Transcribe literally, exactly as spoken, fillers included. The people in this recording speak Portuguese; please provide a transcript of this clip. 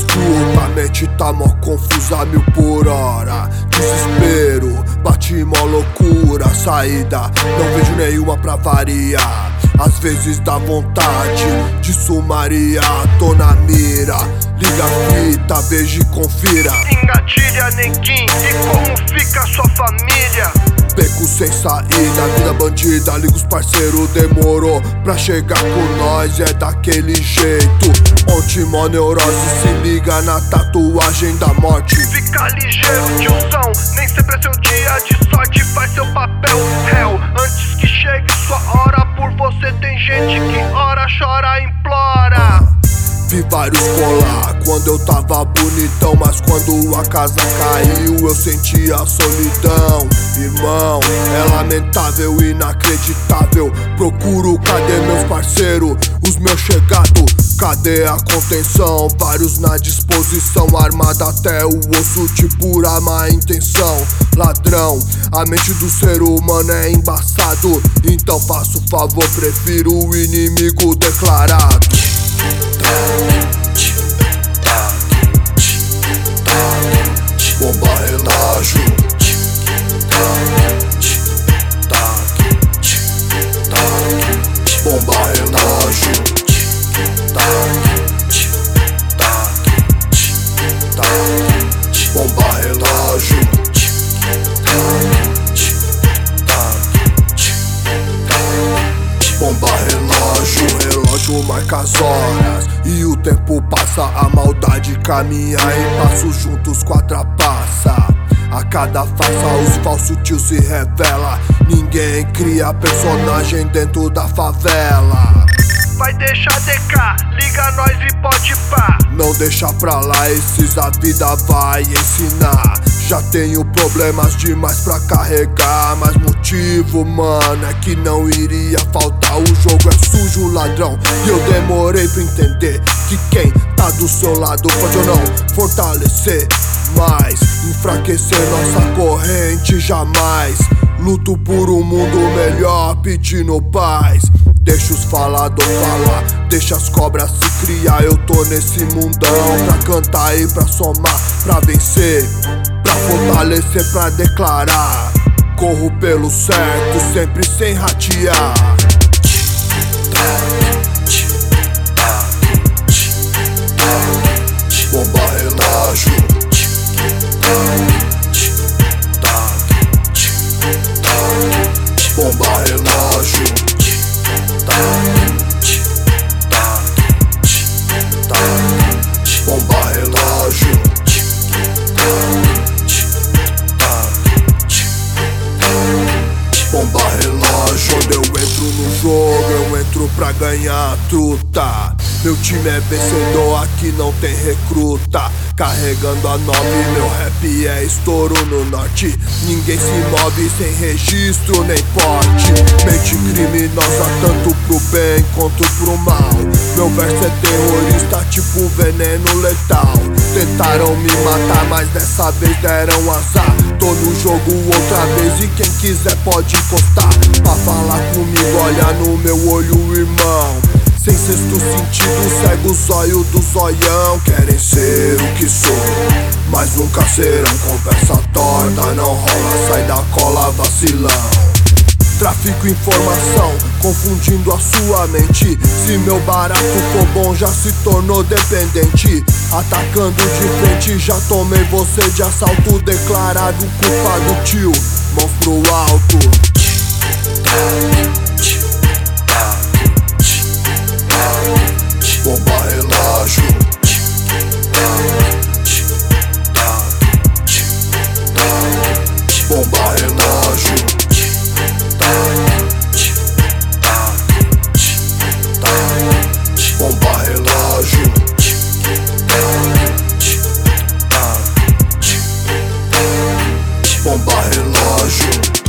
escuta, a mente tá mó confusa, mil por hora. Desespero, bate mó loucura. Saída, não vejo nenhuma pra variar. Às vezes dá vontade de sumariar. Tô na mira, liga a fita, veja e confira. Engatilha, neguinho, e como fica sua família? Beco sem saída, vida bandida, liga os parceiros, demorou pra chegar com nós, é daquele jeito. Ontem mó neurose, se liga na tatuagem da morte. Fica ligeiro, tiozão, nem sempre é seu dia de sorte. Faz seu papel, réu, antes que chegue sua hora. Por você tem gente que ora, chora, implora. Vi vários colar quando eu tava bonitão, mas quando a casa caiu eu senti a solidão. Irmão, é lamentável, inacreditável. Procuro, cadê meus parceiros, os meus chegados? Cadê a contenção? Vários na disposição, armada até o osso de pura má intenção. Ladrão, a mente do ser humano é embaçado. Então faço favor, prefiro o inimigo declarado. Bomba relágio. Bomba relágio. Bomba relágio. Bomba relógio, relógio marca as horas e o tempo passa, a maldade caminha em passos juntos com a trapaça. A cada farsa os falsos tios se revela. Ninguém cria personagem dentro da favela. Vai deixar D K, liga nós e pode pá. Não deixa pra lá, esses a vida vai ensinar. Já tenho problemas demais pra carregar, mas motivo, mano, é que não iria faltar. O jogo é sujo, ladrão, e eu demorei pra entender que quem tá do seu lado pode ou não fortalecer, mas enfraquecer nossa corrente jamais. Luto por um mundo melhor, pedindo paz. Deixa os falador falar, deixa as cobras se criar. Eu tô nesse mundão pra cantar e pra somar, pra vencer, pra fortalecer, pra declarar. Corro pelo certo, sempre sem ratear. Bomba relágio. Bomba relágio. Bomba relógio. Bomba relógio. Quando eu entro no jogo, eu entro pra ganhar truta. Meu time é vencedor, aqui não tem recruta. Carregando a nove, meu rap é estouro no norte. Ninguém se move sem registro nem porte. Mente criminosa tanto pro bem quanto pro mal. Meu verso é terrorista tipo veneno letal. Tentaram me matar, mas dessa vez deram azar. Tô no jogo outra vez e quem quiser pode encostar. Pra falar comigo, olha no meu olho, irmão. Sem sexto sentido, cego os olhos do zoião. Querem ser o que sou, mas nunca serão. Conversa torta, não rola, sai da cola, vacilão. Trafico informação, confundindo a sua mente. Se meu barato for bom, já se tornou dependente. Atacando de frente, já tomei você de assalto. Declarado culpado, tio, mãos pro alto. Bomba relágio. Bomba relágio. Bomba relógio. Bomba relógio.